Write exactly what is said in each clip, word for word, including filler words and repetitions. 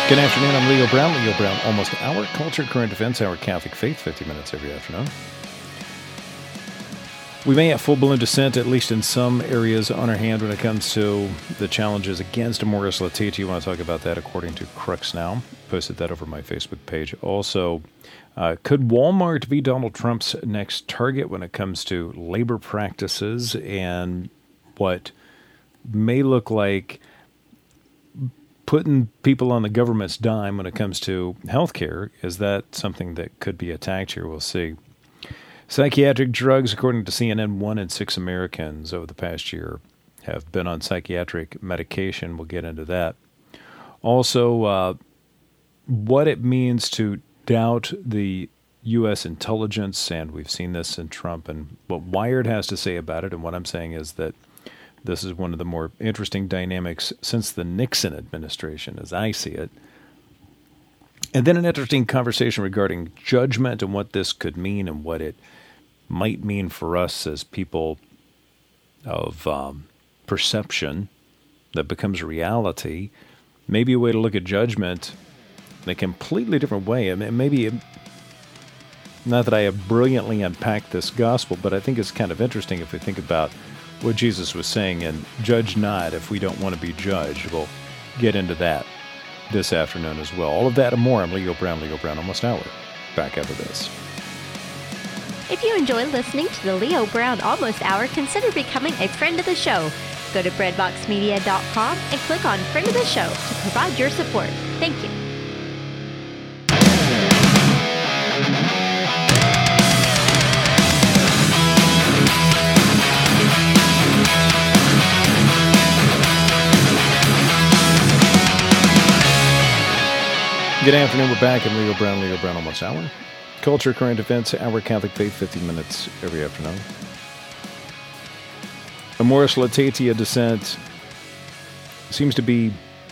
Good afternoon, I'm Leo Brown. Leo Brown, almost our culture, current events, our Catholic faith, fifty minutes every afternoon. We may have full-blown dissent, at least in some areas, on our hand when it comes to the challenges against Amoris Laetitia. You want to talk about that according to Crux Now. Posted that over my Facebook page. Also, uh, could Walmart be Donald Trump's next target when it comes to labor practices and what may look like putting people on the government's dime when it comes to health care? Is that something that could be attacked here? We'll see. Psychiatric drugs, according to C N N, one in six Americans over the past year have been on psychiatric medication. We'll get into that. Also, uh, what it means to doubt the U S intelligence, and we've seen this in Trump, and what Wired has to say about it. And what I'm saying is that this is one of the more interesting dynamics since the Nixon administration, as I see it. And then an interesting conversation regarding judgment and what this could mean and what it might mean for us as people of um, perception that becomes reality. Maybe a way to look at judgment in a completely different way. I mean, maybe, not that I have brilliantly unpacked this gospel, but I think it's kind of interesting if we think about what Jesus was saying, and judge not if we don't want to be judged. We'll get into that this afternoon as well. All of that and more. I'm Leo Brown, Leo Brown, Almost Hour. Back after this. If you enjoy listening to the Leo Brown Almost Hour, consider becoming a friend of the show. Go to bread box media dot com and click on Friend of the Show to provide your support. Thank you. Good afternoon. We're back in Leo Brown, Leo Brown Almost Hour. Culture, current events, our Catholic faith, fifteen minutes every afternoon. Amoris Laetitia dissent seems to be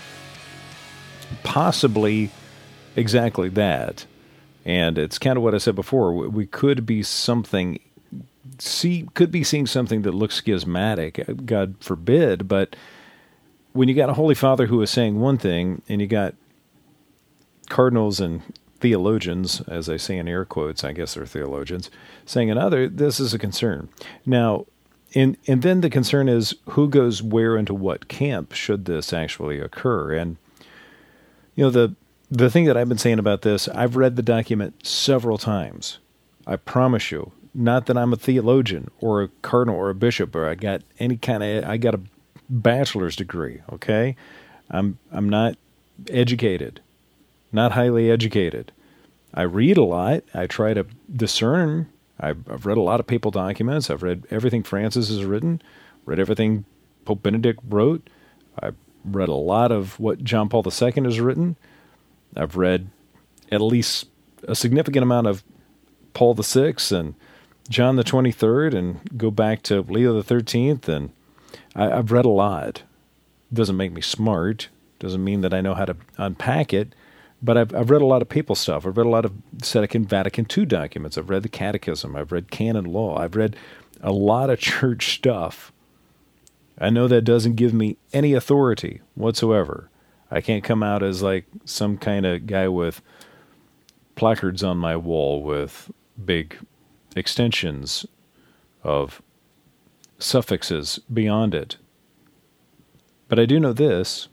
possibly exactly that. And it's kind of what I said before. We could be something, see, could be seeing something that looks schismatic, God forbid, but when you got a Holy Father who is saying one thing, and you got cardinals and theologians, as I say in air quotes, I guess they're theologians, saying another, this is a concern. Now, and, and then the concern is who goes where into what camp should this actually occur. And, you know, the the thing that I've been saying about this, I've read the document several times. I promise you, not that I'm a theologian or a cardinal or a bishop or I got any kind of, I got a bachelor's degree, okay? I'm I'm not educated. Not highly educated. I read a lot. I try to discern. I've, I've read a lot of papal documents. I've read everything Francis has written, read everything Pope Benedict wrote. I've read a lot of what John Paul the Second has written. I've read at least a significant amount of Paul the Sixth and John the Twenty-third, and go back to Leo the Thirteenth. And I, I've read a lot. Doesn't make me smart. Doesn't mean that I know how to unpack it. But I've, I've read a lot of papal stuff. I've read a lot of Second Vatican Two documents. I've read the Catechism. I've read canon law. I've read a lot of church stuff. I know that doesn't give me any authority whatsoever. I can't come out as like some kind of guy with placards on my wall with big extensions of suffixes beyond it. But I do know this.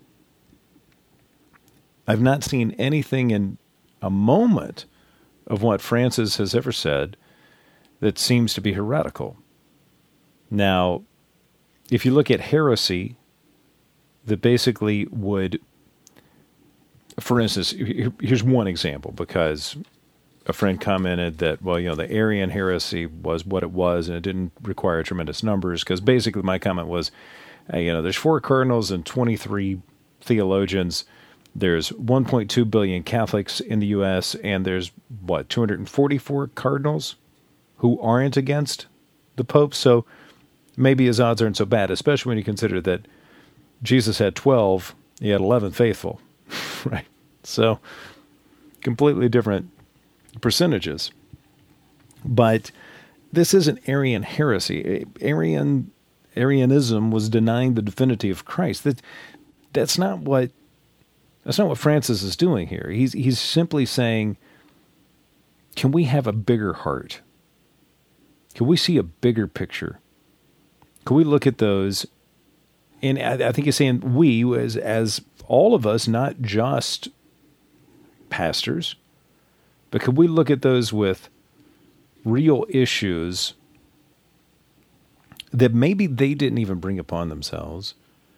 I've not seen anything in a moment of what Francis has ever said that seems to be heretical. Now, if you look at heresy, that basically would, for instance, here's one example, because a friend commented that, well, you know, the Arian heresy was what it was, and it didn't require tremendous numbers, because basically my comment was, hey, you know, there's four cardinals and twenty-three theologians. There's one point two billion Catholics in the U S, and there's, what, two hundred forty-four cardinals who aren't against the Pope. So maybe his odds aren't so bad, especially when you consider that Jesus had twelve, he had eleven faithful, right? So completely different percentages. But this isn't Arian heresy. Arian, Arianism was denying the divinity of Christ. That, that's not what That's not what Francis is doing here. He's he's simply saying, can we have a bigger heart? Can we see a bigger picture? Can we look at those? And I, I think he's saying we, as, as all of us, not just pastors, but could we look at those with real issues that maybe they didn't even bring upon themselves,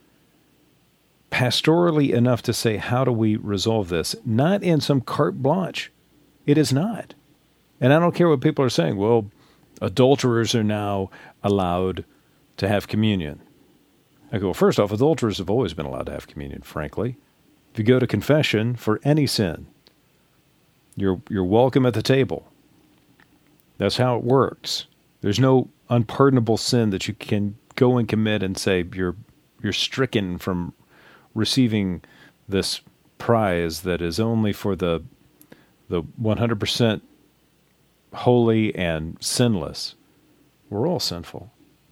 pastorally enough to say, how do we resolve this? Not in some carte blanche. It is not. And I don't care what people are saying. Well, adulterers are now allowed to have communion. I go, well, first off, adulterers have always been allowed to have communion, frankly. If you go to confession for any sin, you're you're welcome at the table. That's how it works. There's no unpardonable sin that you can go and commit and say you're you're stricken from receiving this prize that is only for the the one hundred percent holy and sinless. We're all sinful.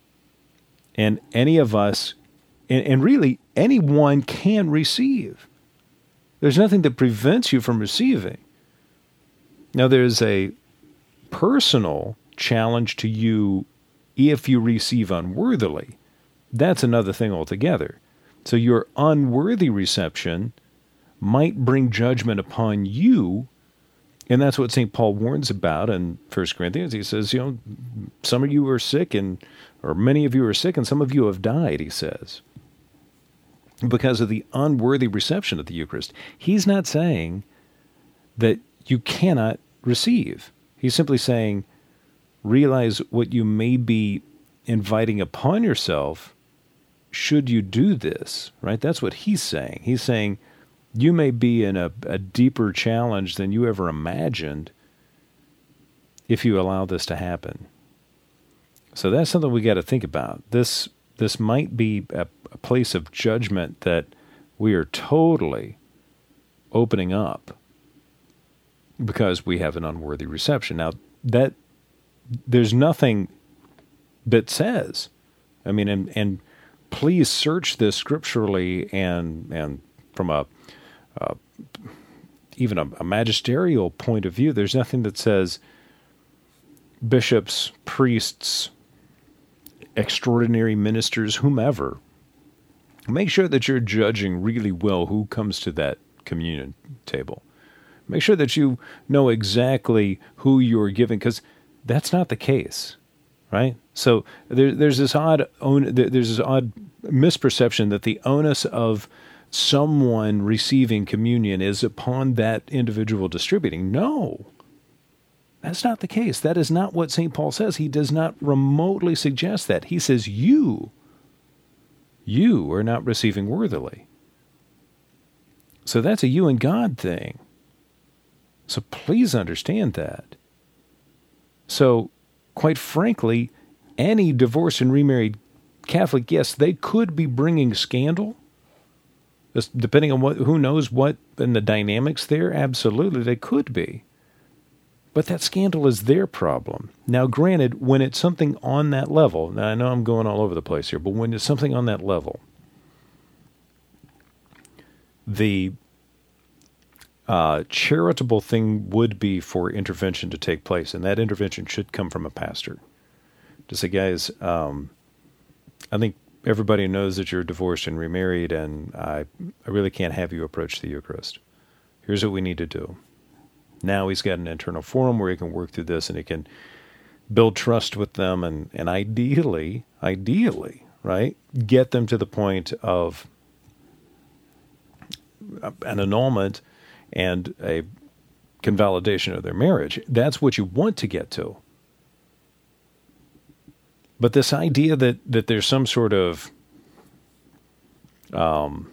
And any of us, and, and really anyone can receive. There's nothing that prevents you from receiving. Now there's a personal challenge to you if you receive unworthily. That's another thing altogether. So your unworthy reception might bring judgment upon you, and that's what Saint Paul warns about in First Corinthians. He says, you know, some of you are sick, and or many of you are sick, and some of you have died, he says, because of the unworthy reception of the Eucharist. He's not saying that you cannot receive. He's simply saying, realize what you may be inviting upon yourself should you do this, right? That's what he's saying. He's saying you may be in a, a deeper challenge than you ever imagined if you allow this to happen. So that's something we got to think about. This this might be a, a place of judgment that we are totally opening up because we have an unworthy reception. Now, that there's nothing that says, I mean, and, and please search this scripturally and and from a uh, even a, a magisterial point of view. There's nothing that says bishops, priests, extraordinary ministers, whomever, make sure that you're judging really well who comes to that communion table. Make sure that you know exactly who you're giving, because that's not the case, right? So there, there's this odd on, there's this odd misperception that the onus of someone receiving communion is upon that individual distributing. No, that's not the case. That is not what Saint Paul says. He does not remotely suggest that. He says you, you are not receiving worthily. So that's a you and God thing. So please understand that. So, quite frankly, any divorced and remarried Catholic, yes, they could be bringing scandal, just depending on what, who knows what, and the dynamics there. Absolutely, they could be. But that scandal is their problem. Now, granted, when it's something on that level, now I know I'm going all over the place here, but when it's something on that level, the uh, charitable thing would be for intervention to take place, and that intervention should come from a pastor. To say, guys, um, I think everybody knows that you're divorced and remarried, and I, I really can't have you approach the Eucharist. Here's what we need to do. Now he's got an internal forum where he can work through this, and he can build trust with them, and, and ideally, ideally, right, get them to the point of an annulment and a convalidation of their marriage. That's what you want to get to. But this idea that, that there's some sort of um,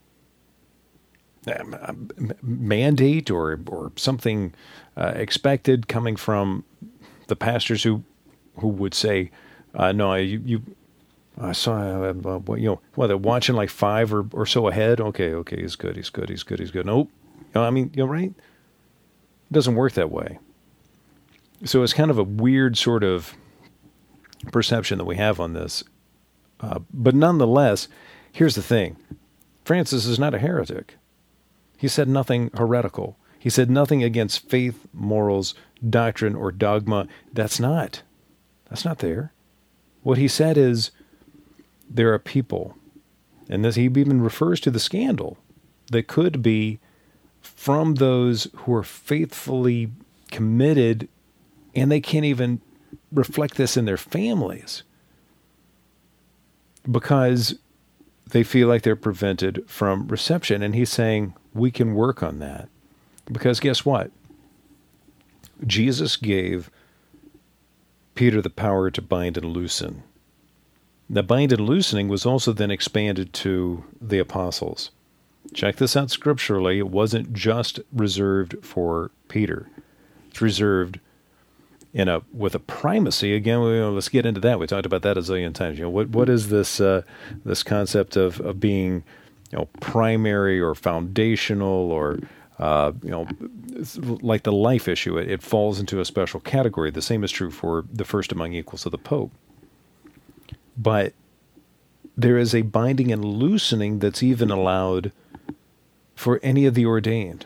mandate or or something uh, expected coming from the pastors who who would say, uh, "No, you, you I saw uh, uh, you know, well, they're watching like five or, or so ahead. Okay, okay, he's good, he's good, he's good, he's good. Nope, you know, I mean, you know, right? It doesn't work that way. So it's kind of a weird sort of perception that we have on this. Uh, but nonetheless, here's the thing: Francis is not a heretic. He said nothing heretical. He said nothing against faith, morals, doctrine, or dogma. That's not. That's not there. What he said is there are people, and this, he even refers to the scandal, that could be from those who are faithfully committed, and they can't even reflect this in their families because they feel like they're prevented from reception. And he's saying we can work on that. Because guess what? Jesus gave Peter the power to bind and loosen. The bind and loosening was also then expanded to the apostles. Check this out scripturally. It wasn't just reserved for Peter. It's reserved in a with a primacy. Again, we, let's get into that. We talked about that a zillion times. You know, what what is this uh, this concept of, of being, you know, primary or foundational or Uh, you know, like the life issue, it, it falls into a special category. The same is true for the first among equals of the Pope. But there is a binding and loosening that's even allowed for any of the ordained.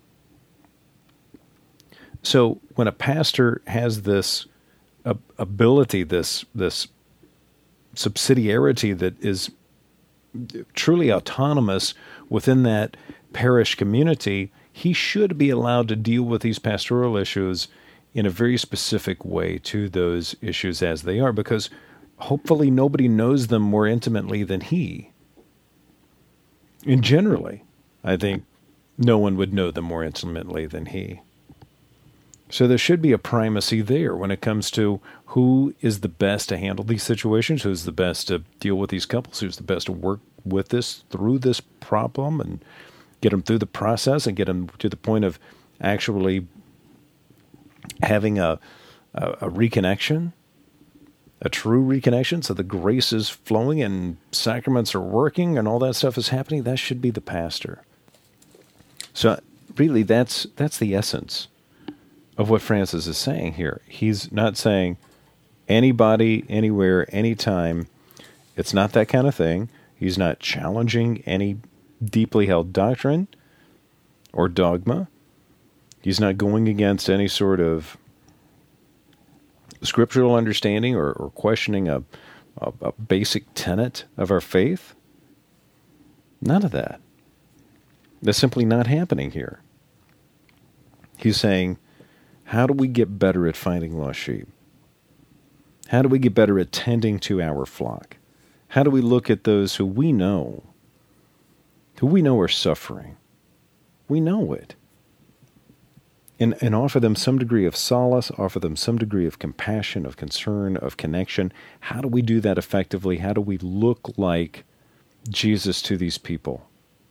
So when a pastor has this uh, ability, this this subsidiarity that is truly autonomous within that parish community, he should be allowed to deal with these pastoral issues in a very specific way to those issues as they are, because hopefully nobody knows them more intimately than he. And generally, I think no one would know them more intimately than he. So there should be a primacy there when it comes to who is the best to handle these situations, who's the best to deal with these couples, who's the best to work with this, through this problem, and get them through the process and get them to the point of actually having a, a, a reconnection, a true reconnection, so the grace is flowing and sacraments are working and all that stuff is happening. That should be the pastor. So really, that's that's the essence of what Francis is saying here. He's not saying anybody, anywhere, anytime. It's not that kind of thing. He's not challenging any deeply held doctrine or dogma. He's not going against any sort of scriptural understanding or, or questioning a, a, a basic tenet of our faith. None of that. That's simply not happening here. He's saying, how do we get better at finding lost sheep? How do we get better at tending to our flock? How do we look at those who we know who we know are suffering? We know it. And, and offer them some degree of solace, offer them some degree of compassion, of concern, of connection. How do we do that effectively? How do we look like Jesus to these people?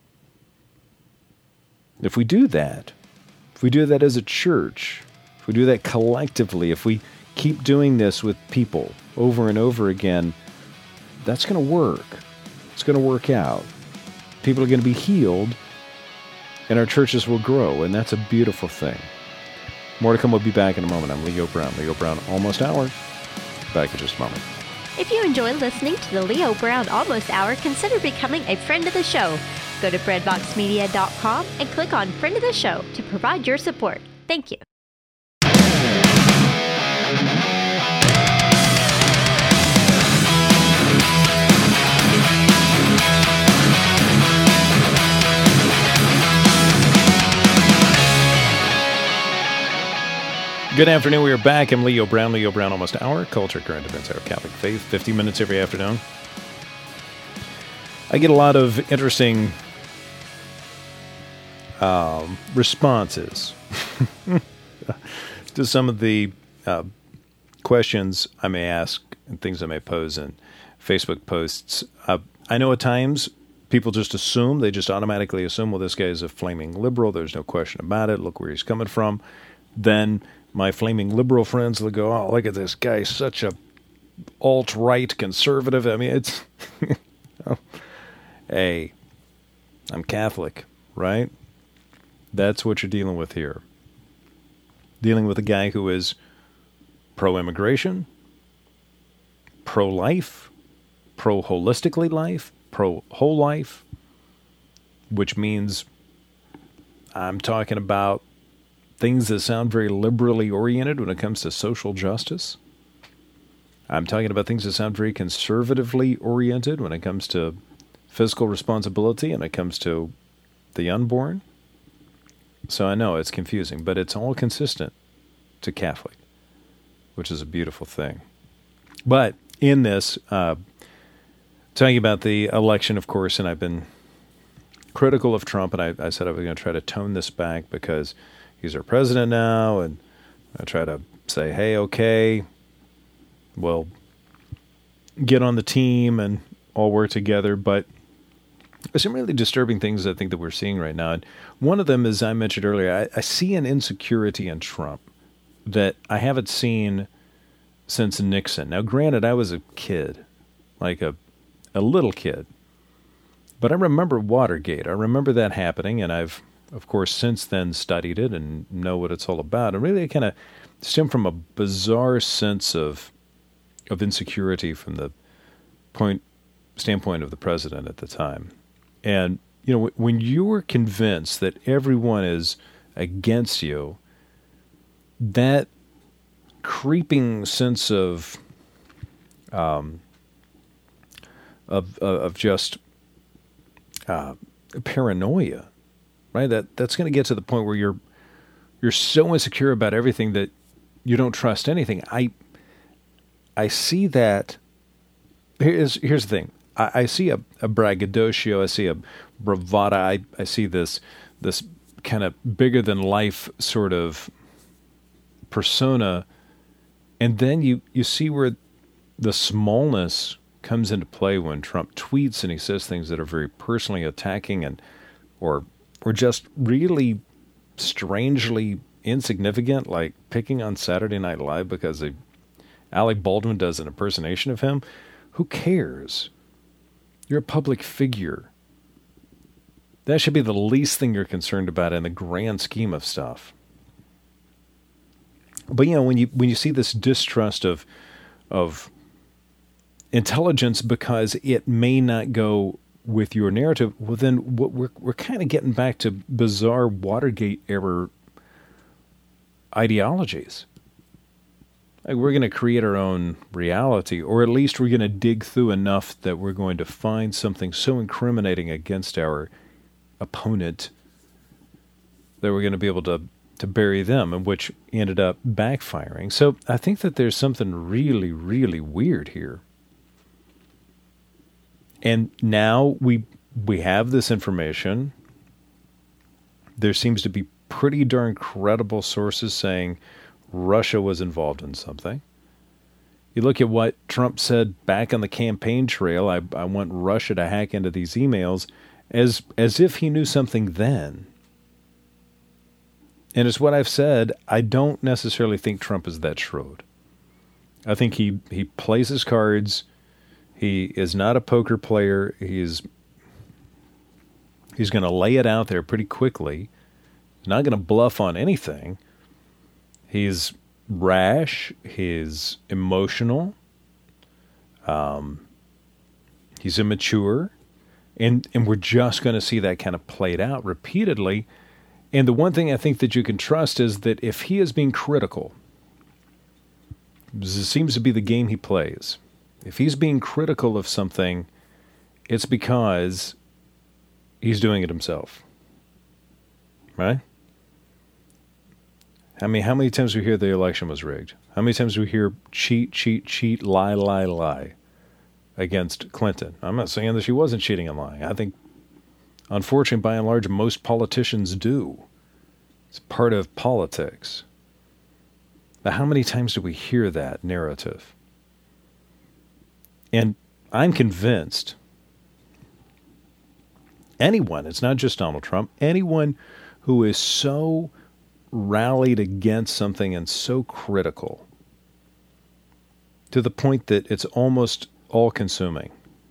If we do that, if we do that as a church, if we do that collectively, if we keep doing this with people over and over again, that's going to work. It's going to work out. People are going to be healed, and our churches will grow, and that's a beautiful thing. More to come. We'll be back in a moment. I'm Leo Brown. Leo Brown, Almost Hour. Back in just a moment. If you enjoy listening to the Leo Brown Almost Hour, consider becoming a friend of the show. Go to bread box media dot com and click on Friend of the Show to provide your support. Thank you. Good afternoon. We are back. I'm Leo Brown. Leo Brown, Almost Hour. Culture, current events, our Catholic faith. fifty minutes every afternoon. I get a lot of interesting um, responses to some of the uh, questions I may ask and things I may pose in Facebook posts. Uh, I know at times people just assume, they just automatically assume, well, this guy is a flaming liberal. There's no question about it. Look where he's coming from. Then my flaming liberal friends will go, oh, look at this guy, such a alt-right conservative. I mean, it's, oh, hey, I'm Catholic, right? That's what you're dealing with here. Dealing with a guy who is pro-immigration, pro-life, pro-holistically life, pro-whole life, which means I'm talking about things that sound very liberally oriented when it comes to social justice. I'm talking about things that sound very conservatively oriented when it comes to fiscal responsibility and it comes to the unborn. So I know it's confusing, but it's all consistent to Catholic, which is a beautiful thing. But in this, uh, talking about the election, of course, and I've been critical of Trump, and I, I said I was going to try to tone this back because he's our president now, and I try to say, hey, okay, we'll get on the team and all work together. But there's some really disturbing things I think that we're seeing right now. And one of them, as I mentioned earlier, I, I see an insecurity in Trump that I haven't seen since Nixon. Now, granted, I was a kid, like a a little kid. But I remember Watergate. I remember that happening, and I've, of course, since then studied it and know what it's all about. And really, it kind of stemmed from a bizarre sense of of insecurity from the point standpoint of the president at the time. And, you know, when you're convinced that everyone is against you, that creeping sense of um, of of just uh, paranoia, right? That that's going to get to the point where you're you're so insecure about everything that you don't trust anything. I I see that. Here's here's the thing. I, I see a, a braggadocio. I see a bravada. I, I see this this kind of bigger than life sort of persona, and then you, you see where the smallness comes into play when Trump tweets and he says things that are very personally attacking and or or just really strangely insignificant, like picking on Saturday Night Live because a, Alec Baldwin does an impersonation of him. Who cares? You're a public figure. That should be the least thing you're concerned about in the grand scheme of stuff. But you know, when you when you see this distrust of of intelligence because it may not go with your narrative, well, then what we're we're kind of getting back to bizarre Watergate era ideologies. Like we're going to create our own reality, or at least we're going to dig through enough that we're going to find something so incriminating against our opponent that we're going to be able to to bury them, and which ended up backfiring. So I think that there's something really, really weird here. And now we we have this information. There seems to be pretty darn credible sources saying Russia was involved in something. You look at what Trump said back on the campaign trail, I, I want Russia to hack into these emails, as as if he knew something then. And it's what I've said, I don't necessarily think Trump is that shrewd. I think he, he plays his cards. He is not a poker player. He's he's going to lay it out there pretty quickly. He's not going to bluff on anything. He's rash. He's emotional. Um, he's immature. And, and we're just going to see that kind of played out repeatedly. And the one thing I think that you can trust is that if he is being critical, this seems to be the game he plays. If he's being critical of something, it's because he's doing it himself. Right? I mean, how many times do we hear the election was rigged? How many times do we hear cheat, cheat, cheat, lie, lie, lie against Clinton? I'm not saying that she wasn't cheating and lying. I think, unfortunately, by and large, most politicians do. It's part of politics. But how many times do we hear that narrative? And I'm convinced anyone, it's not just Donald Trump, anyone who is so rallied against something and so critical to the point that it's almost all-consuming,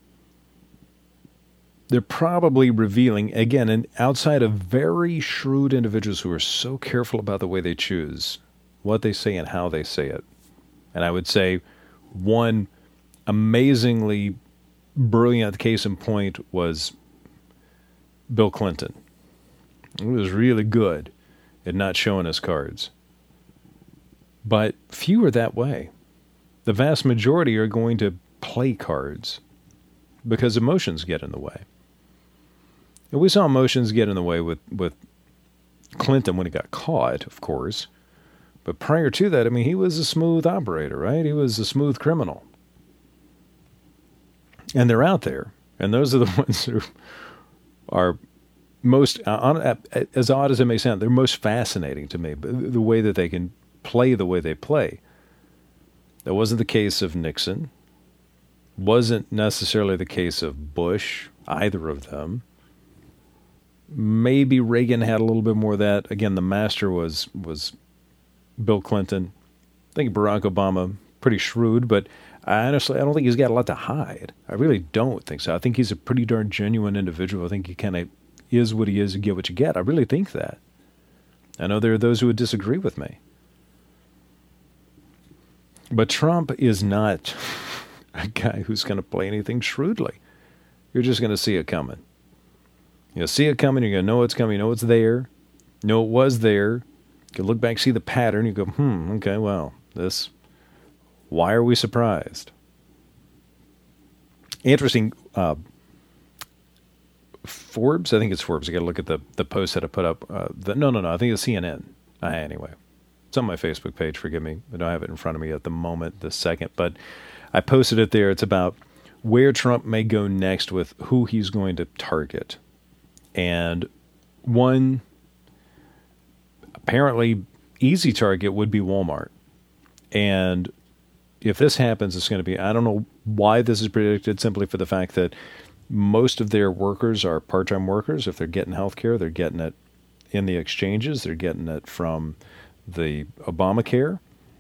they're probably revealing, again, and outside of very shrewd individuals who are so careful about the way they choose, what they say and how they say it. And I would say one amazingly brilliant case in point was Bill Clinton. He was really good at not showing us cards. But few are that way. The vast majority are going to play cards because emotions get in the way. And we saw emotions get in the way with, with Clinton when he got caught, of course. But prior to that, I mean, he was a smooth operator, right? He was a smooth criminal. And they're out there. And those are the ones who are most, uh, as odd as it may sound, they're most fascinating to me. But the way that they can play the way they play. That wasn't the case of Nixon. Wasn't necessarily the case of Bush, either of them. Maybe Reagan had a little bit more of that. Again, the master was was Bill Clinton. I think Barack Obama, pretty shrewd, but I honestly, I don't think he's got a lot to hide. I really don't think so. I think he's a pretty darn genuine individual. I think he kind of is what he is and get what you get. I really think that. I know there are those who would disagree with me. But Trump is not a guy who's going to play anything shrewdly. You're just going to see it coming. You'll see it coming. You're going to know it's coming. You know it's there. You know it was there. You can look back, see the pattern. You go, hmm, okay, well, this, why are we surprised? Interesting. Uh, Forbes, I think it's Forbes. You got to look at the, the post that I put up. Uh, the, no, no, no. I think it's C N N. Uh, anyway. It's on my Facebook page, forgive me. I don't have it in front of me at the moment, this second. But I posted it there. It's about where Trump may go next with who he's going to target. And one apparently easy target would be Walmart. And if this happens, it's going to be, I don't know why this is predicted, simply for the fact that most of their workers are part-time workers. If they're getting health care, they're getting it in the exchanges. They're getting it from the Obamacare.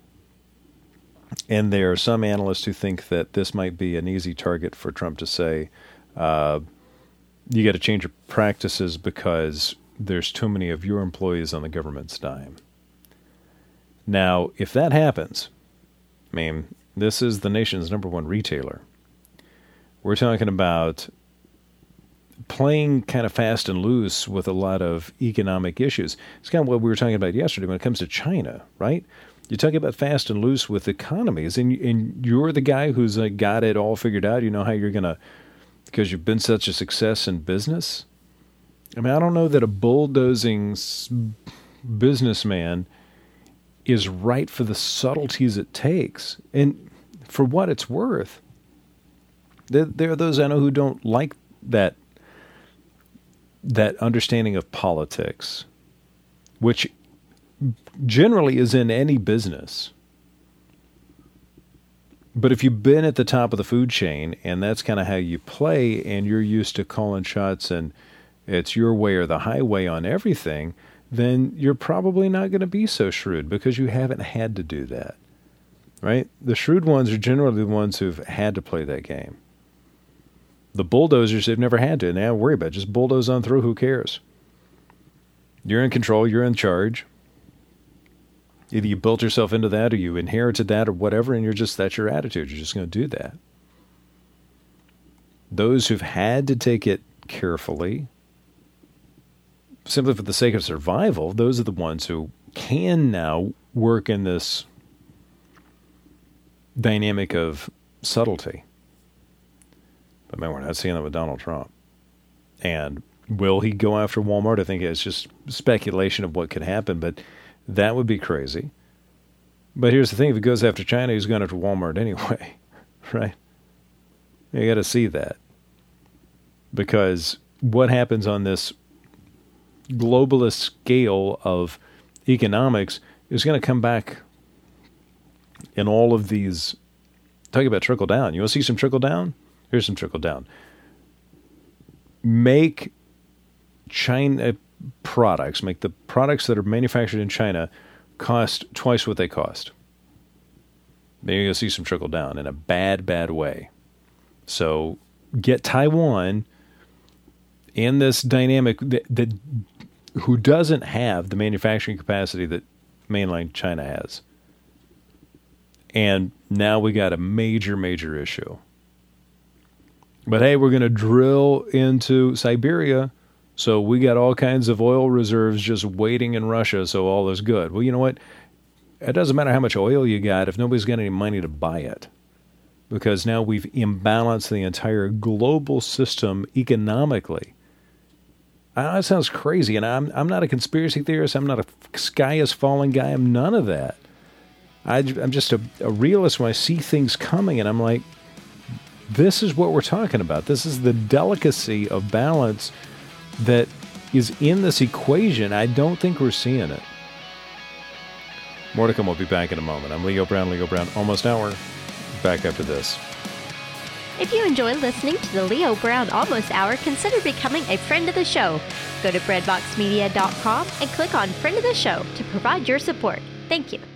And there are some analysts who think that this might be an easy target for Trump to say, uh, you got to change your practices because there's too many of your employees on the government's dime. Now, if that happens, I mean, this is the nation's number one retailer. We're talking about playing kind of fast and loose with a lot of economic issues. It's kind of what we were talking about yesterday when it comes to China, right? You're talking about fast and loose with economies, and, and you're the guy who's uh, got it all figured out. You know how you're going to, because you've been such a success in business. I mean, I don't know that a bulldozing businessman is right for the subtleties it takes. And for what it's worth, there, there are those I know who don't like that that understanding of politics, which generally is in any business. But if you've been at the top of the food chain and that's kind of how you play and you're used to calling shots and it's your way or the highway on everything, then you're probably not going to be so shrewd because you haven't had to do that, right? The shrewd ones are generally the ones who've had to play that game. The bulldozers, they've never had to. And they don't worry about it. Just bulldoze on through. Who cares? You're in control. You're in charge. Either you built yourself into that or you inherited that or whatever, and you're just, that's your attitude. You're just going to do that. Those who've had to take it carefully, simply for the sake of survival, those are the ones who can now work in this dynamic of subtlety. But man, we're not seeing that with Donald Trump. And will he go after Walmart? I think it's just speculation of what could happen, but that would be crazy. But here's the thing, if he goes after China, he's going after Walmart anyway, right? You got to see that. Because what happens on this globalist scale of economics is going to come back in all of these. Talk about trickle down. You want to see some trickle down? Here's some trickle down. Make China products, make the products that are manufactured in China cost twice what they cost. Then you're going to see some trickle down in a bad, bad way. So get Taiwan in this dynamic that, that who doesn't have the manufacturing capacity that mainland China has. And now we got a major, major issue. But hey, we're going to drill into Siberia So we got all kinds of oil reserves just waiting in Russia, so all is good. Well, you know what? It doesn't matter how much oil you got if nobody's got any money to buy it. Because now we've imbalanced the entire global system economically. I know that sounds crazy, and I'm I'm not a conspiracy theorist. I'm not a sky is falling guy. I'm none of that. I, I'm just a, a realist when I see things coming, and I'm like, this is what we're talking about. This is the delicacy of balance that is in this equation. I don't think we're seeing it. More to come. We'll be back in a moment. I'm Leo Brown, Leo Brown, Almost Hour. Back after this. If you enjoy listening to the Leo Brown Almost Hour, consider becoming a friend of the show. Go to breadbox media dot com and click on Friend of the Show to provide your support. Thank you.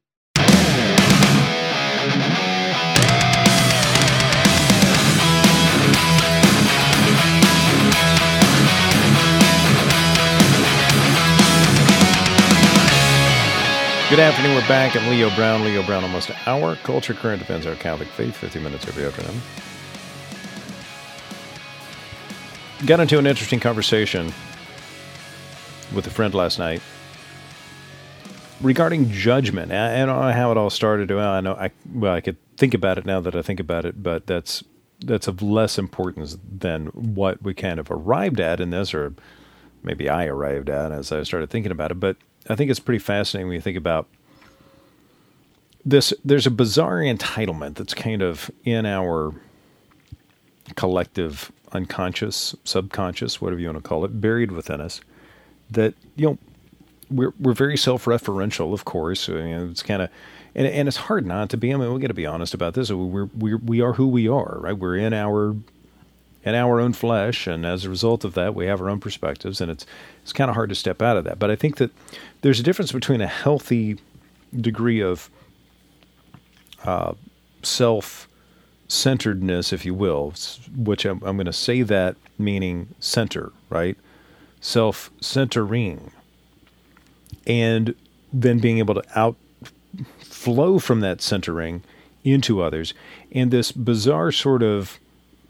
Good afternoon. We're back. I'm Leo Brown. Leo Brown, Almost an Hour. Culture, current events, our Catholic faith. fifty minutes every afternoon. Got into an interesting conversation with a friend last night regarding judgment. I, I don't know how it all started. Well, I know. I well, I could think about it now that I think about it, but that's that's of less importance than what we kind of arrived at in this, or maybe I arrived at as I started thinking about it. But I think it's pretty fascinating when you think about this. There's a bizarre entitlement that's kind of in our collective unconscious, subconscious, whatever you want to call it, buried within us, that, you know, we're we're very self-referential, of course. I mean, it's kind of, and and it's hard not to be. I mean, we got to be honest about this. We're we we are who we are, right? We're in our in our own flesh, and as a result of that, we have our own perspectives, and it's it's kind of hard to step out of that. But I think that there's a difference between a healthy degree of uh, self-centeredness, if you will, which I'm, I'm going to say that meaning center, right? Self-centering, and then being able to outflow from that centering into others, and this bizarre sort of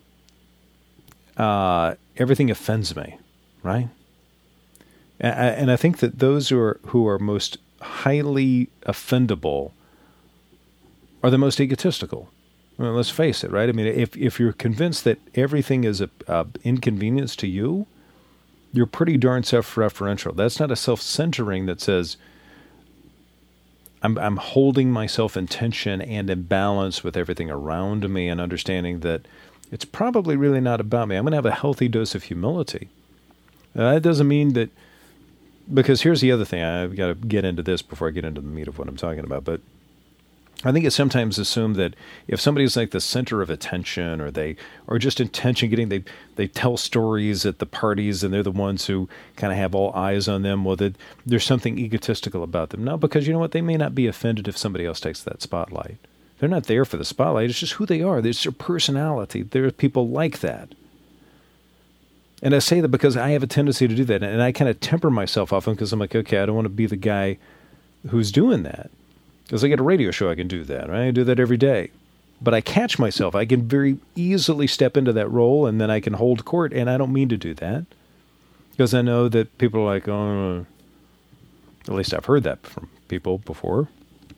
Uh, everything offends me, right? And I, and I think that those who are, who are most highly offendable are the most egotistical. I mean, let's face it, right? I mean, if if you're convinced that everything is a, a inconvenience to you, you're pretty darn self-referential. That's not a self-centering that says, I'm I'm holding myself in tension and in balance with everything around me, and understanding that it's probably really not about me. I'm going to have a healthy dose of humility. Uh, that doesn't mean that, because here's the other thing. I've got to get into this before I get into the meat of what I'm talking about. But I think it's sometimes assumed that if somebody's like the center of attention, or they are just attention getting, they they tell stories at the parties, and they're the ones who kind of have all eyes on them, well, that there's something egotistical about them. No, because you know what? They may not be offended if somebody else takes that spotlight. They're not there for the spotlight. It's just who they are. It's their personality. There are people like that. And I say that because I have a tendency to do that. And I kind of temper myself often because I'm like, okay, I don't want to be the guy who's doing that. Because I get a radio show, I can do that, right? I do that every day. But I catch myself. I can very easily step into that role, and then I can hold court, and I don't mean to do that. Because I know that people are like, oh, at least I've heard that from people before.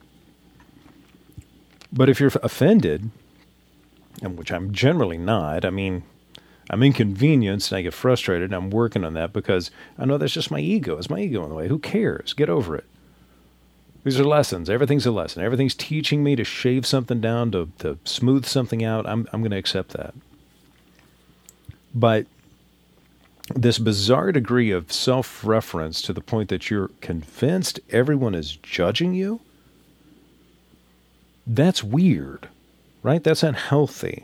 But if you're offended, and which I'm generally not, I mean, I'm inconvenienced and I get frustrated, and I'm working on that because I know that's just my ego. It's my ego in the way. Who cares? Get over it. These are lessons. Everything's a lesson. Everything's teaching me to shave something down, to, to smooth something out. I'm I'm going to accept that. But this bizarre degree of self-reference to the point that you're convinced everyone is judging you, that's weird, right? That's unhealthy.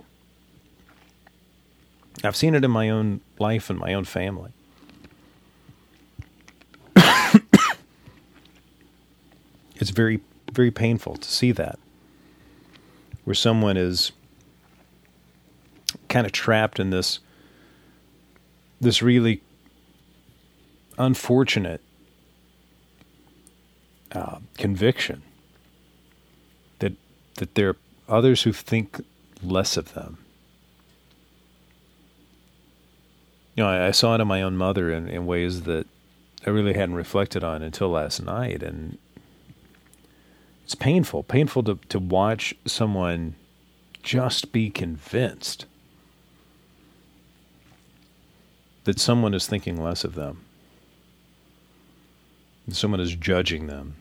I've seen it in my own life and my own family. It's very, very painful to see that, where someone is kind of trapped in this, this really unfortunate uh, conviction that that there are others who think less of them. You know, I, I saw it in my own mother in, in ways that I really hadn't reflected on until last night. And it's painful, painful to, to watch someone just be convinced that someone is thinking less of them. That someone is judging them.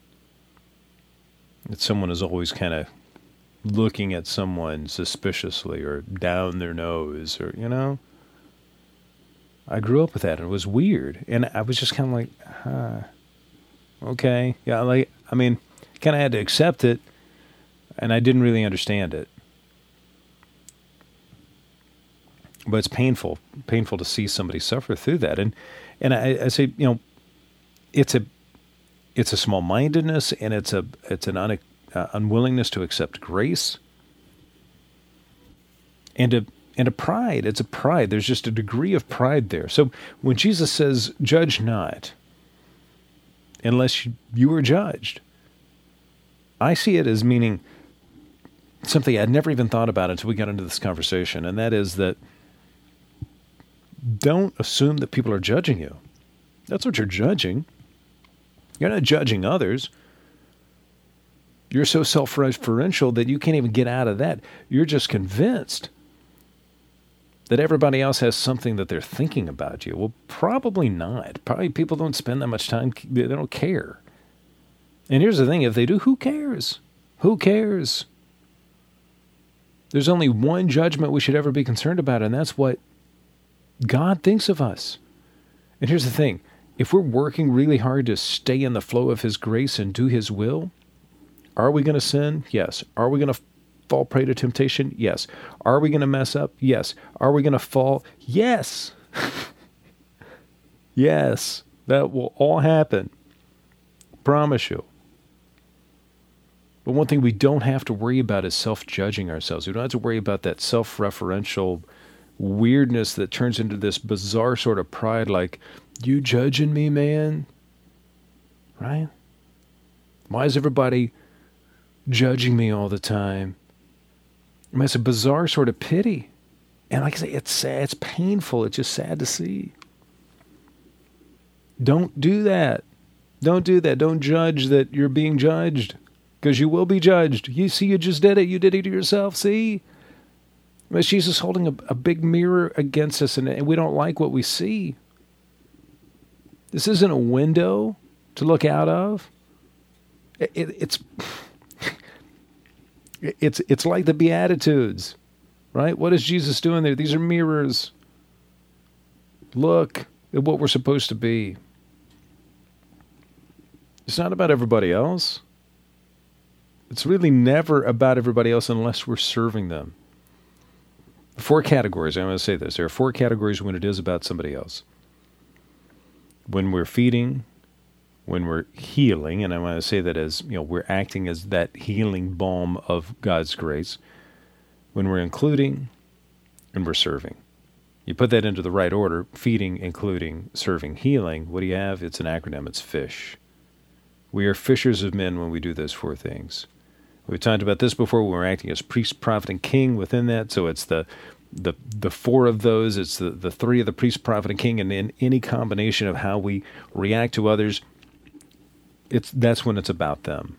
That someone is always kind of looking at someone suspiciously or down their nose or, you know. I grew up with that, and it was weird. And I was just kind of like, huh, okay. Yeah, like, I mean, kind of had to accept it, and I didn't really understand it. But it's painful, painful to see somebody suffer through that. And and I, I say, you know, it's a it's a small-mindedness, and it's a it's an un, uh, unwillingness to accept grace, and a and a pride. It's a pride. There's just a degree of pride there. So when Jesus says, "Judge not, unless you, you are judged," I see it as meaning something I'd never even thought about until we got into this conversation, and that is that don't assume that people are judging you. That's what you're judging. You're not judging others. You're so self-referential that you can't even get out of that. You're just convinced that everybody else has something that they're thinking about you. Well, probably not. Probably people don't spend that much time. They don't care. And here's the thing. If they do, who cares? Who cares? There's only one judgment we should ever be concerned about, and that's what God thinks of us. And here's the thing. If we're working really hard to stay in the flow of His grace and do His will, are we going to sin? Yes. Are we going to fall prey to temptation? Yes. Are we going to mess up? Yes. Are we going to fall? Yes. Yes. That will all happen. Promise you. But one thing we don't have to worry about is self-judging ourselves. We don't have to worry about that self-referential weirdness that turns into this bizarre sort of pride, like, you judging me, man? Right? Why is everybody judging me all the time? I mean, it's a bizarre sort of pity. And like I say, it's sad, it's painful, it's just sad to see. Don't do that. Don't do that. Don't judge that you're being judged, because you will be judged. You see, you just did it. You did it to yourself, see? But Jesus holding a, a big mirror against us, and, and we don't like what we see. This isn't a window to look out of. It, it, it's it's it's like the Beatitudes, right? What is Jesus doing there? These are mirrors. Look at what we're supposed to be. It's not about everybody else. It's really never about everybody else unless we're serving them. Four categories. I'm going to say this. There are four categories when it is about somebody else. When we're feeding, when we're healing, and I want to say that as, you know, we're acting as that healing balm of God's grace. When we're including, and we're serving. You put that into the right order, feeding, including, serving, healing. What do you have? It's an acronym. It's FISH. We are fishers of men when we do those four things. We've talked about this before when we're acting as priest, prophet, and king within that. So it's the the the four of those. It's the, the three of the priest, prophet, and king. And in any combination of how we react to others, it's that's when it's about them.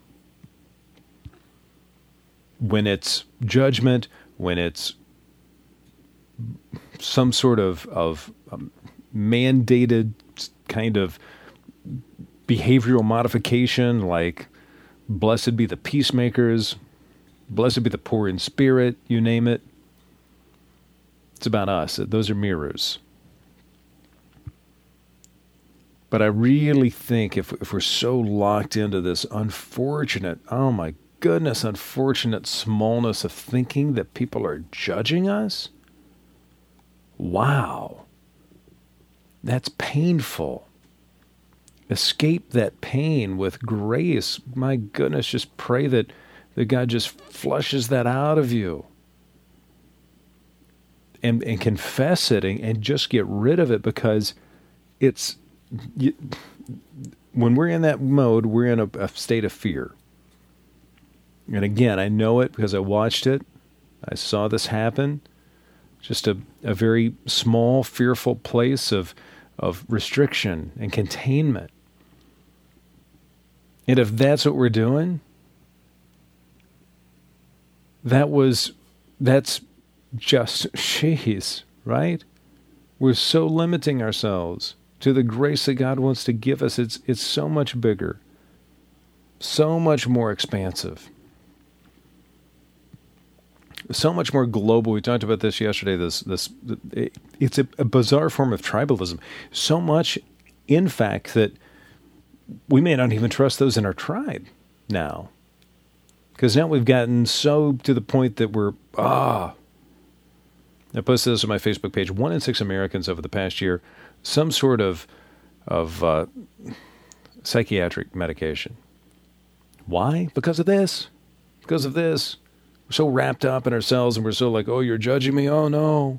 When it's judgment, when it's some sort of, of um, mandated kind of behavioral modification, like blessed be the peacemakers, blessed be the poor in spirit, you name it. It's about us. Those are mirrors. But I really think if if we're so locked into this unfortunate, oh my goodness, unfortunate smallness of thinking that people are judging us, wow, that's painful. Escape that pain with grace. My goodness, just pray that, that God just flushes that out of you. And, and confess it and, and just get rid of it, because it's, you, when we're in that mode, we're in a, a state of fear. And again, I know it because I watched it. I saw this happen. just a, a very small, fearful place of of restriction and containment. And if that's what we're doing, that was, that's just, jeez, right? We're so limiting ourselves to the grace that God wants to give us. It's it's so much bigger, so much more expansive, so much more global. We talked about this yesterday. This this it, it's a, a bizarre form of tribalism. So much, in fact, that we may not even trust those in our tribe now, because now we've gotten so to the point that we're ah. I posted this on my Facebook page. One in six Americans over the past year, some sort of of uh, psychiatric medication. Why? Because of this. Because of this. We're so wrapped up in ourselves, and we're so like, oh, you're judging me? Oh, no.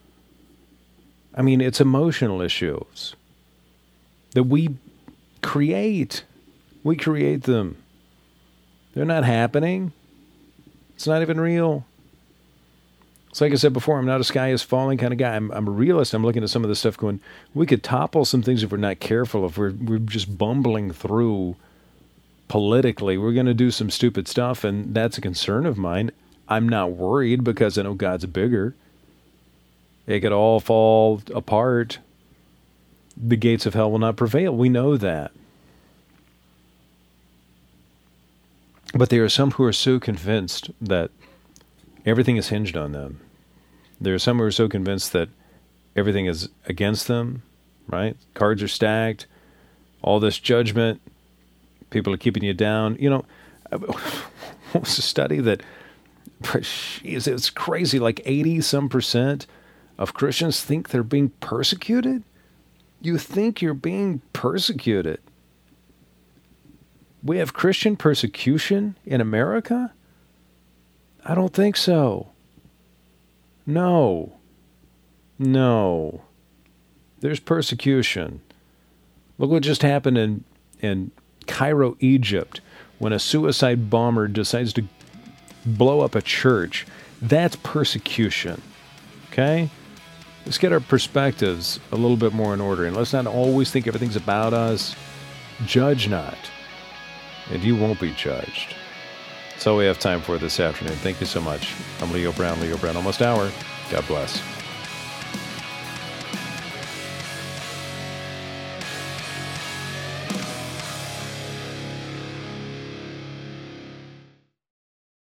I mean, it's emotional issues that we create. We create them. They're not happening. It's not even real. It's like I said before, I'm not a sky is falling kind of guy. I'm, I'm a realist. I'm looking at some of this stuff going, we could topple some things if we're not careful, if we're, we're just bumbling through politically. We're going to do some stupid stuff, and that's a concern of mine. I'm not worried because I know God's bigger. It could all fall apart. The gates of hell will not prevail. We know that. But there are some who are so convinced that everything is hinged on them. There are some who are so convinced that everything is against them, right? Cards are stacked, all this judgment, people are keeping you down. You know, what was a study that, geez, it's crazy, like eighty some percent of Christians think they're being persecuted? You think you're being persecuted? We have Christian persecution in America? I don't think so. No. No. There's persecution. Look what just happened in, in Cairo, Egypt, when a suicide bomber decides to blow up a church. That's persecution. Okay? Let's get our perspectives a little bit more in order, and let's not always think everything's about us. Judge not, and you won't be judged. That's all we have time for this afternoon. Thank you so much. I'm Leo Brown, Leo Brown Almost Hour. God bless.